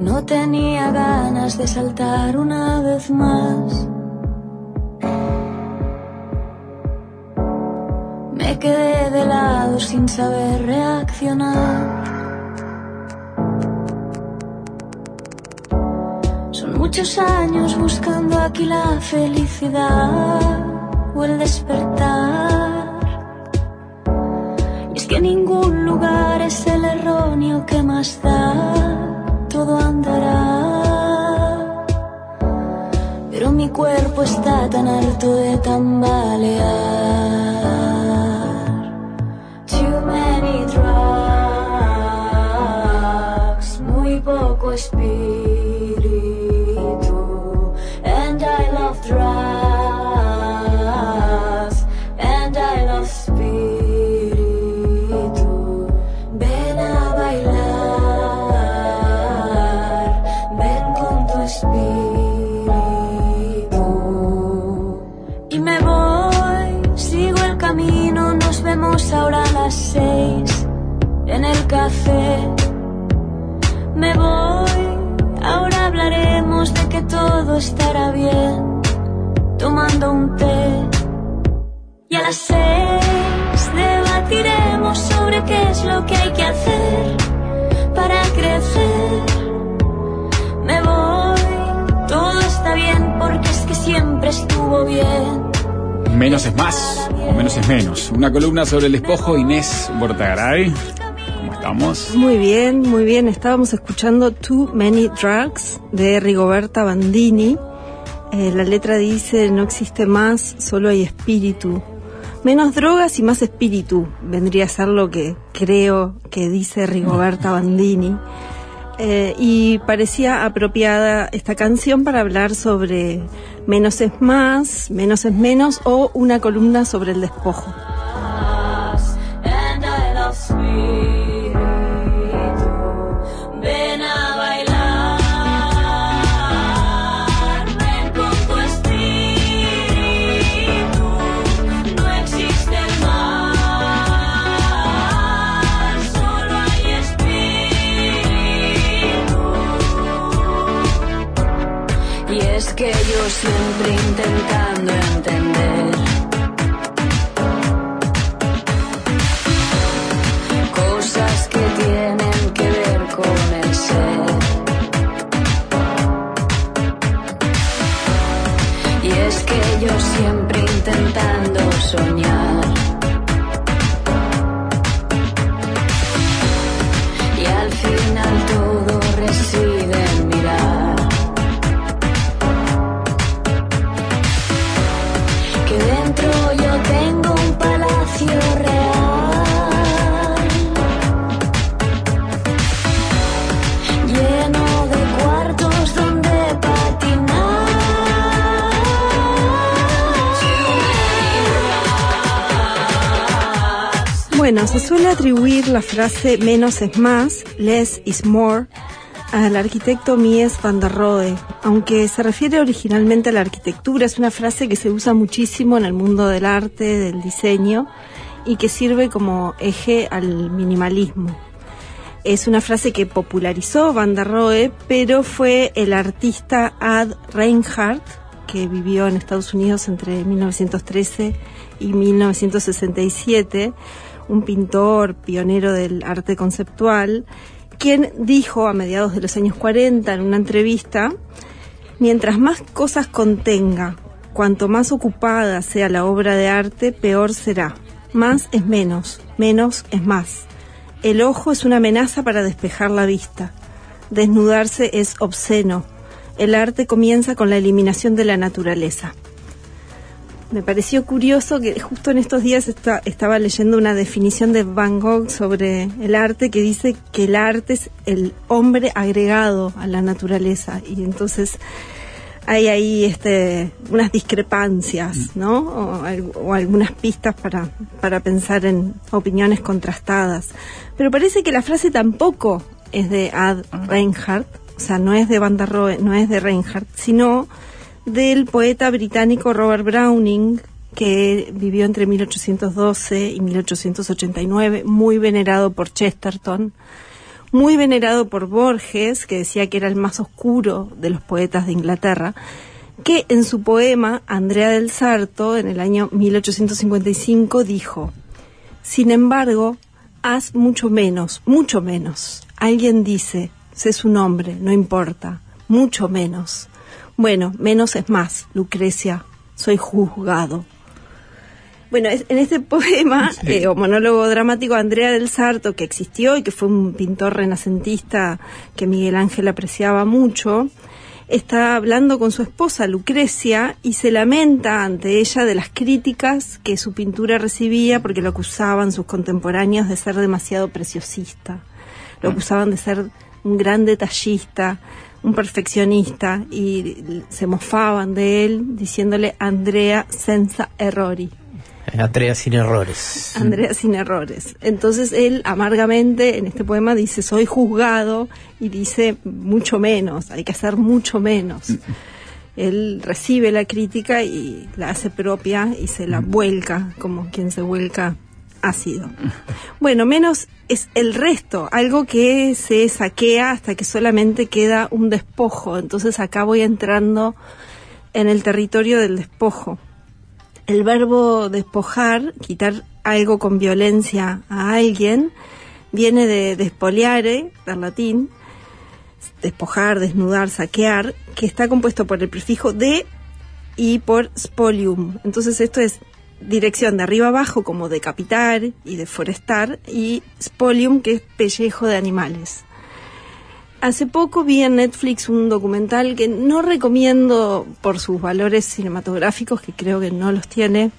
No tenía ganas de saltar una vez más. Me quedé de lado sin saber reaccionar. Son muchos años buscando aquí la felicidad o el despertar. Y es que ningún lugar es el erróneo que más da, todo andará. Pero mi cuerpo está tan harto de tambalear. Too many drugs, muy poco espíritu. And I love drugs, and I love espíritu. Ven a bailar, ven con tu espíritu. Y me voy, sigo el camino, nos vemos ahora a las 6 en el café. Me voy, ahora hablaremos de que todo estará bien, tomando un té. Y a las 6 debatiremos sobre qué es lo que hay que hacer para crecer. Me voy, todo está bien porque es que siempre estuvo bien. Menos es más, o menos es menos. Una columna sobre el despojo, Inés Bortagaray. ¿Cómo estamos? Muy bien, muy bien. Estábamos escuchando Too Many Drugs de Rigoberta Bandini. La letra dice: no existe más, solo hay espíritu. Menos drogas y más espíritu. Vendría a ser lo que creo que dice Rigoberta Bandini. Y parecía apropiada esta canción para hablar sobre menos es más, menos es menos, o una columna sobre el despojo. Ven a bailar, ven con tu espíritu. No existe el mal, solo hay espíritu. Y es que yo siempre intentando entender cosas que tienen que ver con el ser. Y es que yo siempre intentando soñar. Y al final todo reside en mirar. Que dentro yo tengo un palacio real, lleno de cuartos donde patinar. Bueno, se suele atribuir la frase menos es más, less is more, al arquitecto Mies van der Rohe. Aunque se refiere originalmente a la arquitectura, es una frase que se usa muchísimo en el mundo del arte, del diseño, y que sirve como eje al minimalismo. Es una frase que popularizó Van der Rohe, pero fue el artista Ad Reinhardt, que vivió en Estados Unidos entre 1913 y 1967, un pintor pionero del arte conceptual, quien dijo a mediados de los años 40 en una entrevista: mientras más cosas contenga, cuanto más ocupada sea la obra de arte, peor será. Más es menos, menos es más. El ojo es una amenaza para despejar la vista. Desnudarse es obsceno. El arte comienza con la eliminación de la naturaleza. Me pareció curioso que justo en estos días estaba leyendo una definición de Van Gogh sobre el arte que dice que el arte es el hombre agregado a la naturaleza, y entonces hay ahí unas discrepancias, ¿no? O algunas pistas para pensar en opiniones contrastadas. Pero parece que la frase tampoco es de Ad Reinhardt, o sea, no es de Van der Rohe, no es de Reinhardt, sino del poeta británico Robert Browning, que vivió entre 1812 y 1889, muy venerado por Chesterton, muy venerado por Borges, que decía que era el más oscuro de los poetas de Inglaterra, que en su poema Andrea del Sarto, en el año 1855, dijo: sin embargo, haz mucho menos. Alguien dice, sé su nombre, no importa, mucho menos. Bueno, menos es más, Lucrecia, soy juzgado. Bueno, en este poema, sí, o monólogo dramático, Andrea del Sarto, que existió y que fue un pintor renacentista que Miguel Ángel apreciaba mucho, está hablando con su esposa Lucrecia y se lamenta ante ella de las críticas que su pintura recibía porque lo acusaban sus contemporáneos de ser demasiado preciosista, lo acusaban de ser un gran detallista, un perfeccionista, y se mofaban de él diciéndole Andrea senza errori. Andrea sin errores. Andrea sin errores. Entonces él amargamente en este poema dice soy juzgado y dice mucho menos, hay que hacer mucho menos. Él recibe la crítica y la hace propia y se la vuelca como quien se vuelca ácido. Bueno, menos es el resto, algo que se saquea hasta que solamente queda un despojo. Entonces acá voy entrando en el territorio del despojo. El verbo despojar, quitar algo con violencia a alguien, viene de despoliare, del latín, despojar, desnudar, saquear, que está compuesto por el prefijo de y por spolium. Entonces esto es dirección de arriba abajo, como decapitar y deforestar, y spolium, que es pellejo de animales. Hace poco vi en Netflix un documental que no recomiendo por sus valores cinematográficos, que creo que no los tiene.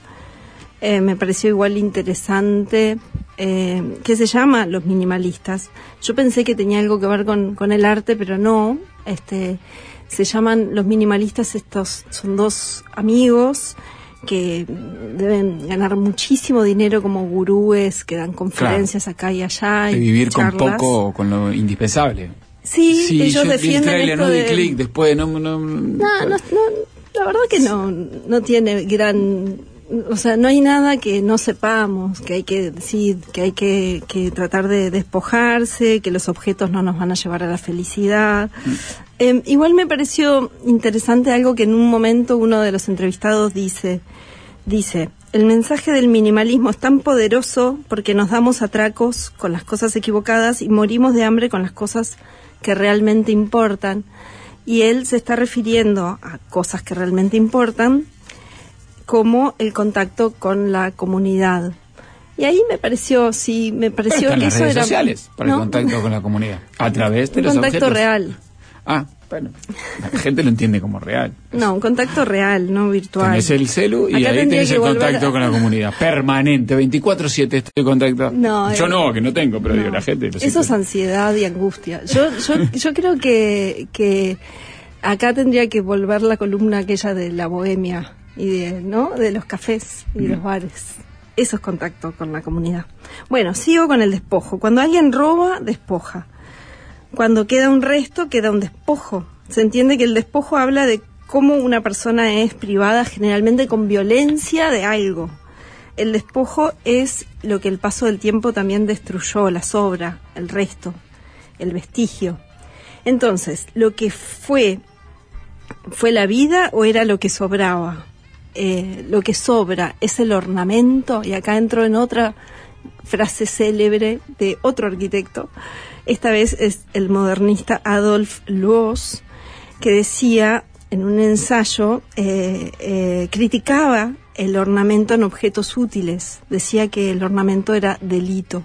Me pareció igual interesante, que se llama Los Minimalistas. Yo pensé que tenía algo que ver con el arte, pero no. Se llaman Los Minimalistas, estos son dos amigos que deben ganar muchísimo dinero como gurúes, que dan conferencias acá y allá. Y vivir charlas con poco, con lo indispensable. Sí, ellos defienden trailer, esto no de clic después, no, la verdad que no tiene gran, o sea, no hay nada que no sepamos, que hay que decir, que hay que tratar de despojarse, que los objetos no nos van a llevar a la felicidad. Igual me pareció interesante algo que en un momento uno de los entrevistados dice, el mensaje del minimalismo es tan poderoso porque nos damos atracos con las cosas equivocadas y morimos de hambre con las cosas que realmente importan. Y él se está refiriendo a cosas que realmente importan, como el contacto con la comunidad. Y ahí me pareció que las eso redes era sociales para el contacto con la comunidad, a través de un los contacto objetos. real. Bueno, la gente lo entiende como real. No, un contacto real, no virtual. Tenés el celu y Acá ahí tenés el contacto con la comunidad. Permanente, 24/7 estoy en contacto. No, yo no, que no tengo, pero digo, la gente... Eso es ansiedad y angustia. Yo creo que acá tendría que volver la columna aquella de la bohemia y de los cafés y los bares. Eso es contacto con la comunidad. Bueno, sigo con el despojo. Cuando alguien roba, despoja. Cuando queda un resto, queda un despojo. Se entiende que el despojo habla de cómo una persona es privada generalmente con violencia de algo. El despojo es lo que el paso del tiempo también destruyó, la sobra, el resto, el vestigio. Entonces, ¿lo que fue la vida o era lo que sobraba? Lo que sobra es el ornamento, y acá entro en otra frase célebre de otro arquitecto. Esta vez es el modernista Adolf Loos, que decía en un ensayo, criticaba el ornamento en objetos útiles, decía que el ornamento era delito.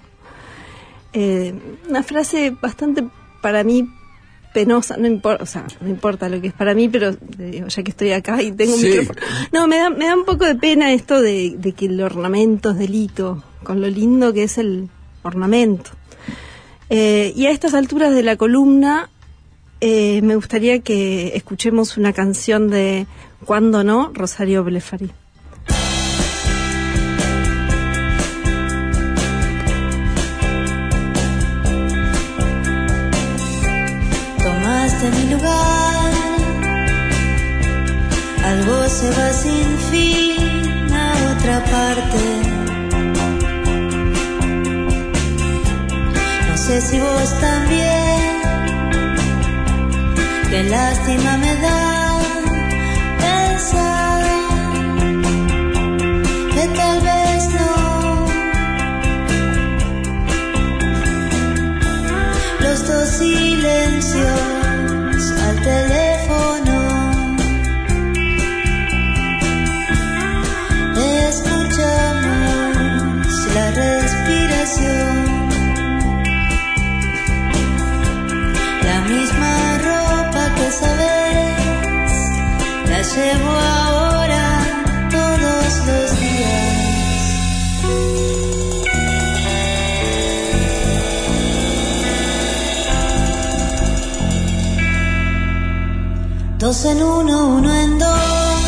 Una frase bastante, para mí, penosa, no importa lo que es para mí, pero ya que estoy acá y tengo un micrófono. No, me da un poco de pena esto de que el ornamento es delito, con lo lindo que es el ornamento. Y a estas alturas de la columna me gustaría que escuchemos una canción de Cuando no, Rosario Blefari. Tomaste mi lugar, algo se va sin fin a otra parte. No sé si vos también Qué lástima me da pensar que tal vez no. Los dos silencios al teléfono. Escuchamos la respiración. La misma ropa que esa vez la llevo ahora todos los días. 2 en 1, 1 en 2,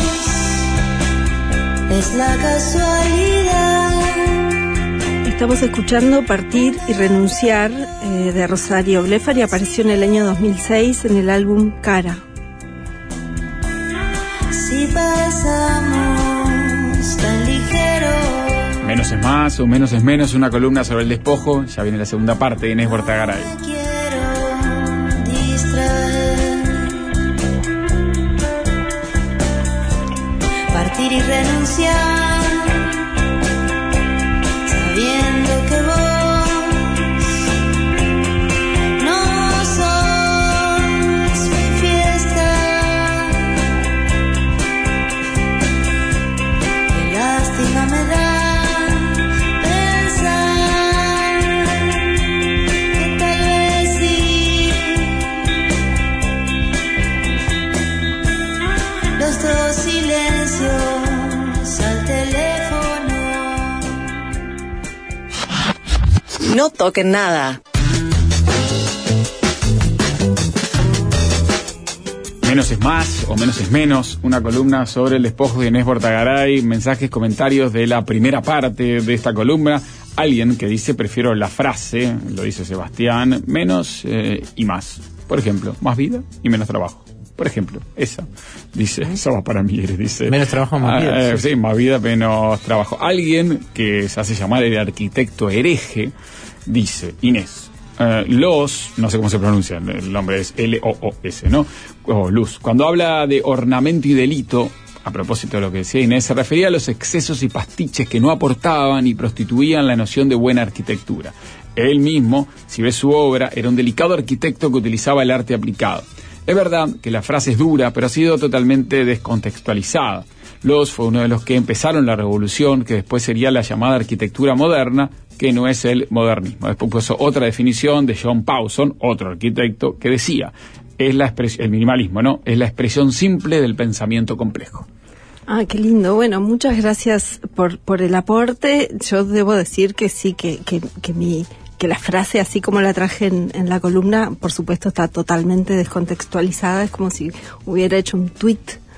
es la casualidad. Estamos escuchando Partir y Renunciar de Rosario Blefari. Apareció en el año 2006 en el álbum Cara. Si pasamos tan ligero. Menos es más o menos es menos, una columna sobre el despojo. Ya viene la segunda parte de Inés Bortagaray. Quiero distraer. Partir y renunciar. Sabiendo que vos no sos mi fiesta. Qué lástima me da pensar que tal vez sí. Los dos silencios al teléfono. No toquen nada. Menos es más o menos es menos, una columna sobre el despojo de Inés Bortagaray. Mensajes, comentarios de la primera parte de esta columna. Alguien que dice: prefiero la frase, lo dice Sebastián, menos y más. Por ejemplo, más vida y menos trabajo. Por ejemplo, esa. Dice, eso va para Mieres, dice. Menos trabajo, más vida. Sí, más vida, menos trabajo. Alguien que se hace llamar el arquitecto hereje, dice: Inés, no sé cómo se pronuncia, el nombre es L-O-O-S, ¿no? O Luz. Cuando habla de ornamento y delito, a propósito de lo que decía Inés, se refería a los excesos y pastiches que no aportaban y prostituían la noción de buena arquitectura. Él mismo, si ves su obra, era un delicado arquitecto que utilizaba el arte aplicado. Es verdad que la frase es dura, pero ha sido totalmente descontextualizada. Loos fue uno de los que empezaron la revolución, que después sería la llamada arquitectura moderna, que no es el modernismo. Después puso otra definición de John Pawson, otro arquitecto, que decía: es el minimalismo, ¿no? Es la expresión simple del pensamiento complejo. Ah, qué lindo. Bueno, muchas gracias por el aporte. Yo debo decir que sí, que la frase, así como la traje en la columna, por supuesto está totalmente descontextualizada. Es como si hubiera hecho un tweet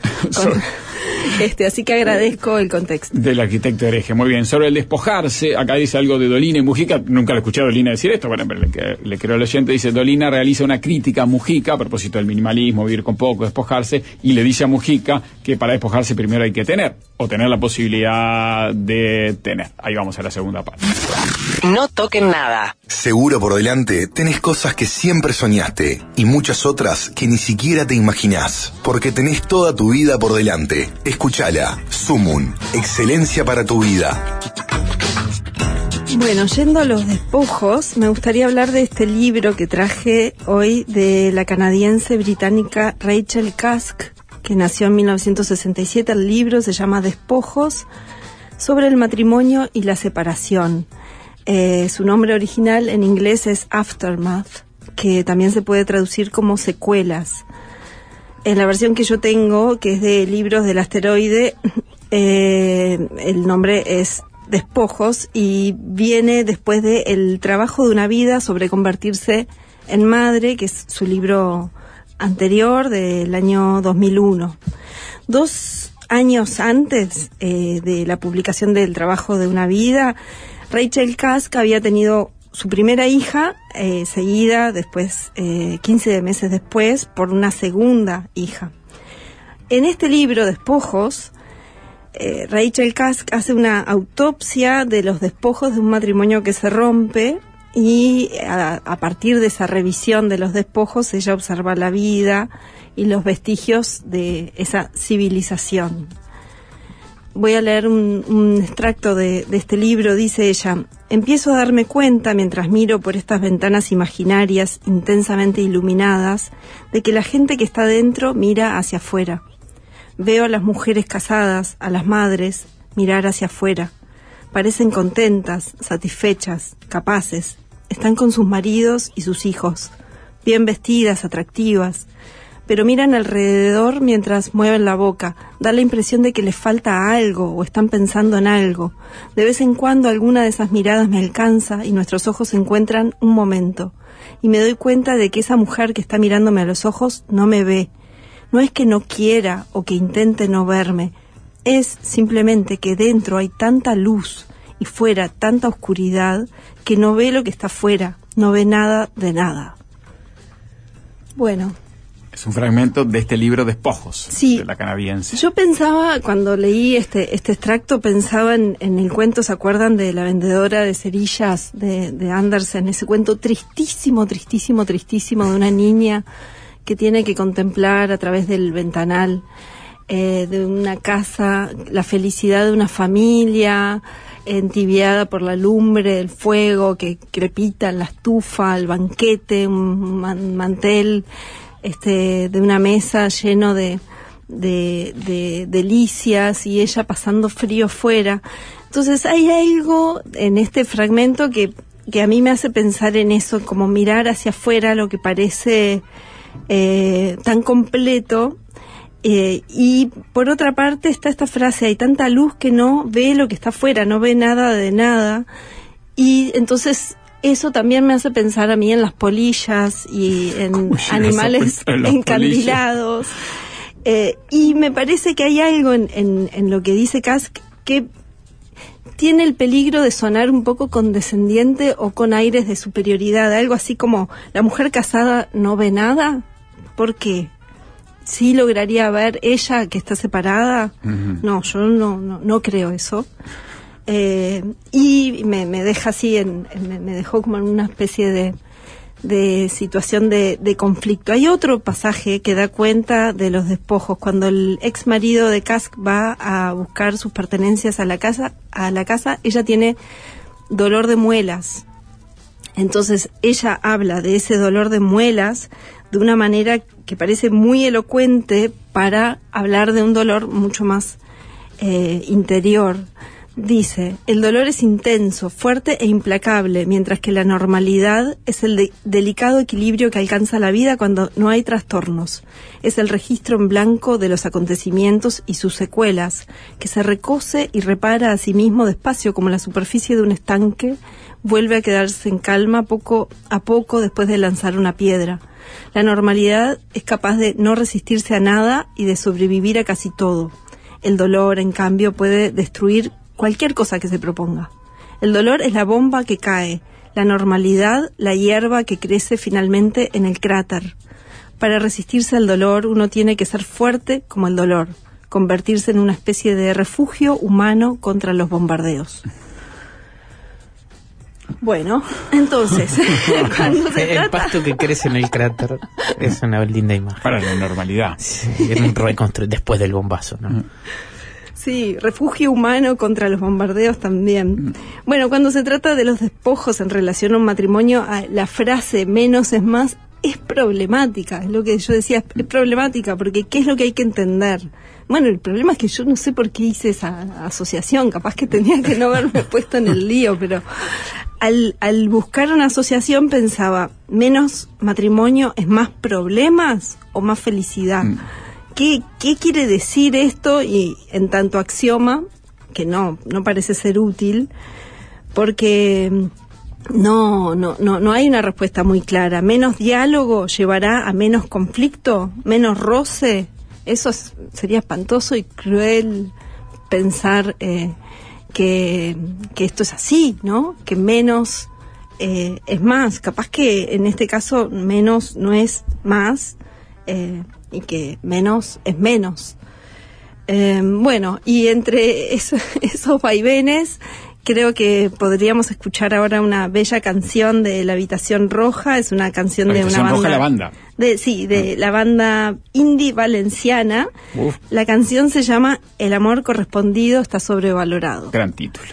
así que agradezco el contexto. Del arquitecto hereje, muy bien. Sobre el despojarse, acá dice algo de Dolina y Mujica. Nunca le escuché a Dolina decir esto, bueno, pero le creo al oyente. Dice: Dolina realiza una crítica a Mujica a propósito del minimalismo, vivir con poco, despojarse, y le dice a Mujica que para despojarse primero hay que tener, o tener la posibilidad de tener. Ahí vamos a la segunda parte. No toquen nada. Seguro por delante tenés cosas que siempre soñaste y muchas otras que ni siquiera te imaginás, porque tenés toda tu vida por delante. Escúchala. Sumun, excelencia para tu vida. Bueno, yendo a los despojos, me gustaría hablar de este libro que traje hoy de la canadiense británica Rachel Cusk, que nació en 1967. El libro se llama Despojos, sobre el matrimonio y la separación. Su nombre original en inglés es Aftermath, que también se puede traducir como secuelas. En la versión que yo tengo, que es de Libros del Asteroide, el nombre es Despojos y viene después de El trabajo de una vida sobre convertirse en madre, que es su libro anterior del año 2001. 2 años antes de la publicación del trabajo de una vida, Rachel Cusk había tenido su primera hija, seguida después, 15 meses después, por una segunda hija. En este libro, Despojos, Rachel Cusk hace una autopsia de los despojos de un matrimonio que se rompe y a partir de esa revisión de los despojos ella observa la vida y los vestigios de esa civilización. Voy a leer un extracto de este libro. Dice ella: empiezo a darme cuenta, mientras miro por estas ventanas imaginarias intensamente iluminadas, de que la gente que está dentro mira hacia afuera. Veo a las mujeres casadas, a las madres, mirar hacia afuera. Parecen contentas, satisfechas, capaces. Están con sus maridos y sus hijos, bien vestidas, atractivas, pero miran alrededor mientras mueven la boca. Da la impresión de que les falta algo o están pensando en algo. De vez en cuando alguna de esas miradas me alcanza y nuestros ojos se encuentran un momento. Y me doy cuenta de que esa mujer que está mirándome a los ojos no me ve. No es que no quiera o que intente no verme. Es simplemente que dentro hay tanta luz y fuera tanta oscuridad que no ve lo que está fuera. No ve nada de nada. Bueno. Es un fragmento de este libro Despojos, sí, de la canadiense. Yo pensaba, cuando leí este extracto, pensaba en el cuento, ¿se acuerdan de La vendedora de cerillas de Andersen? Ese cuento tristísimo, tristísimo, tristísimo de una niña que tiene que contemplar a través del ventanal de una casa la felicidad de una familia entibiada por la lumbre, el fuego que crepita en la estufa, el banquete, un mantel de una mesa lleno de delicias y ella pasando frío fuera. Entonces hay algo en este fragmento que a mí me hace pensar en eso, como mirar hacia afuera lo que parece tan completo. Y por otra parte está esta frase: hay tanta luz que no ve lo que está afuera, no ve nada de nada. Y entonces eso también me hace pensar a mí en las polillas y en animales encandilados. Y me parece que hay algo en lo que dice Kask que tiene el peligro de sonar un poco condescendiente o con aires de superioridad. Algo así como: la mujer casada no ve nada. ¿Por qué? ¿Sí lograría ver ella que está separada? Uh-huh. No, yo no creo eso. Y me deja así, me dejó como en una especie de situación de conflicto. Hay otro pasaje que da cuenta de los despojos. Cuando el ex marido de Kask va a buscar sus pertenencias a la casa, ella tiene dolor de muelas. Entonces ella habla de ese dolor de muelas de una manera que parece muy elocuente para hablar de un dolor mucho más interior. Dice: el dolor es intenso, fuerte e implacable, mientras que la normalidad es el delicado equilibrio que alcanza la vida cuando no hay trastornos. Es el registro en blanco de los acontecimientos y sus secuelas, que se recose y repara a sí mismo despacio como la superficie de un estanque vuelve a quedarse en calma poco a poco después de lanzar una piedra. La normalidad es capaz de no resistirse a nada y de sobrevivir a casi todo. El dolor, en cambio, puede destruir cualquier cosa que se proponga. El dolor es la bomba que cae, la normalidad, la hierba que crece finalmente en el cráter. Para resistirse al dolor, uno tiene que ser fuerte como el dolor, convertirse en una especie de refugio humano contra los bombardeos. Bueno, entonces, cuando se el trata... pasto que crece en el cráter es una linda imagen. Para la normalidad. Sí, después del bombazo, ¿no? Sí, refugio humano contra los bombardeos también. Bueno, cuando se trata de los despojos en relación a un matrimonio, la frase menos es más es problemática. Es lo que yo decía, es problemática, porque ¿qué es lo que hay que entender? Bueno, el problema es que yo no sé por qué hice esa asociación, capaz que tenía que no haberme puesto en el lío, pero al buscar una asociación pensaba, menos matrimonio es más problemas o más felicidad. ¿Qué quiere decir esto? Y en tanto axioma, que no parece ser útil, porque no hay una respuesta muy clara. Menos diálogo llevará a menos conflicto, menos roce. Eso sería espantoso y cruel pensar que esto es así, ¿no? Que menos es más. Capaz que en este caso menos no es más, y que menos es menos. Bueno, y entre esos vaivenes Creo que podríamos escuchar ahora una bella canción de La Habitación Roja. Es una canción de una banda... Roja, la banda. De la banda indie valenciana. Uf. La canción se llama El amor correspondido está sobrevalorado. Gran título.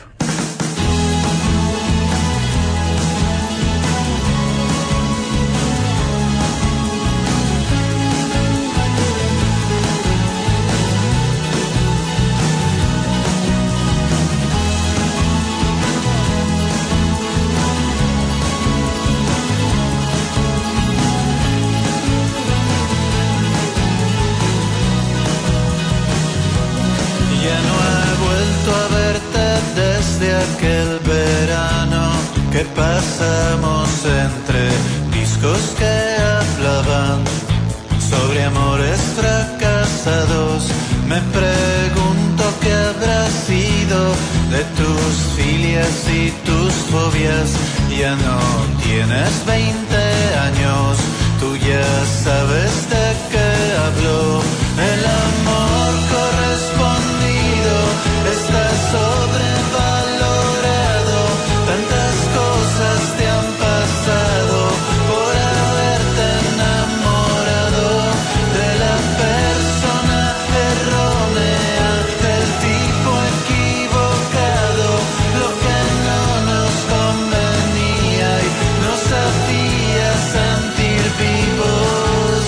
Aquel verano que pasamos entre discos que hablaban sobre amores fracasados. Me pregunto qué habrá sido de tus filias y tus fobias. Ya no tienes 20 años, tú ya sabes de qué hablo. El amor correspondido está sobrevalorado. Tantas cosas te han pasado por haberte enamorado de la persona errónea, del tipo equivocado. Lo que no nos convenía y nos hacía sentir vivos.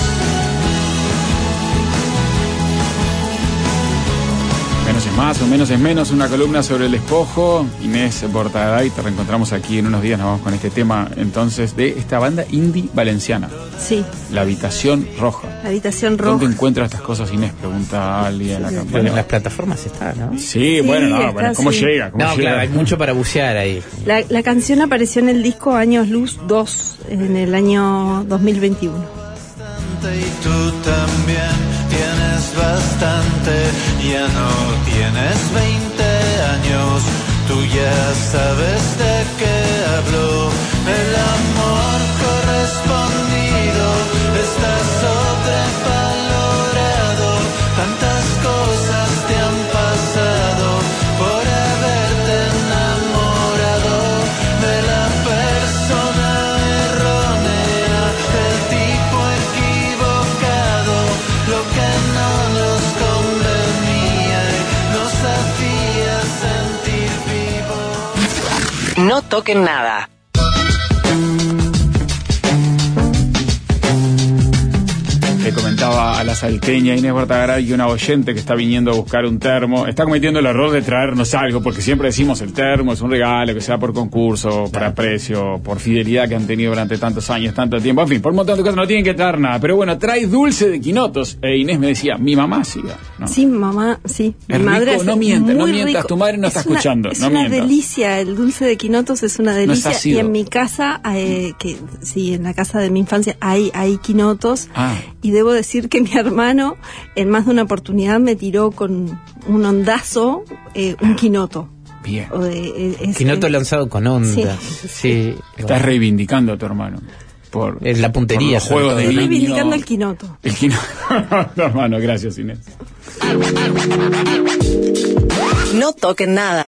Menos es más o menos es menos, una columna sobre el despojo. Inés Bortagaray, te reencontramos aquí en unos días. Nos vamos con este tema entonces de esta banda indie valenciana. Sí. La Habitación Roja. La Habitación Roja. ¿Dónde encuentras estas cosas, Inés? Pregunta alguien acá. Bueno, en las plataformas está, ¿no? Sí, bueno, está, bueno, ¿cómo sí. llega? ¿Cómo No, llega? claro, hay mucho para bucear ahí. La canción apareció en el disco Años Luz 2 en el año 2021. Y tú también tienes bastante, ya no tienes 20 años, tú ya sabes de qué hablo. El amor correspondido está sobrevalorado. Tantas cosas te han pasado por haberte enamorado de la persona errónea, del tipo equivocado. Lo que no nos convenía y nos hacía sentir vivos. No toquen nada. Le comentaba a la salteña Inés Bortagaray y una oyente que está viniendo a buscar un termo, está cometiendo el error de traernos algo, porque siempre decimos el termo es un regalo, que sea por concurso, para precio, por fidelidad que han tenido durante tantos años, tanto tiempo, en fin, por un montón de cosas no tienen que traer nada, pero bueno, trae dulce de quinotos. Inés me decía, mi mamá siga, ¿no? Sí, mamá, sí. Es Mi madre rico, hace no mientas, muy no mientas, rico. tu madre no está escuchando, Es no una mientas. delicia, el dulce de quinotos es una delicia. No es ácido. Y en mi casa, que sí, en la casa de mi infancia hay quinotos. Ah. Y debo decir que mi hermano en más de una oportunidad me tiró con un ondazo un quinoto. Bien. Quinoto lanzado con onda. Sí. Estás reivindicando a tu hermano. Por Es la puntería. por los juegos de Estoy niño. reivindicando el quinoto. El quinoto. Tu hermano, gracias, Inés. No toquen nada.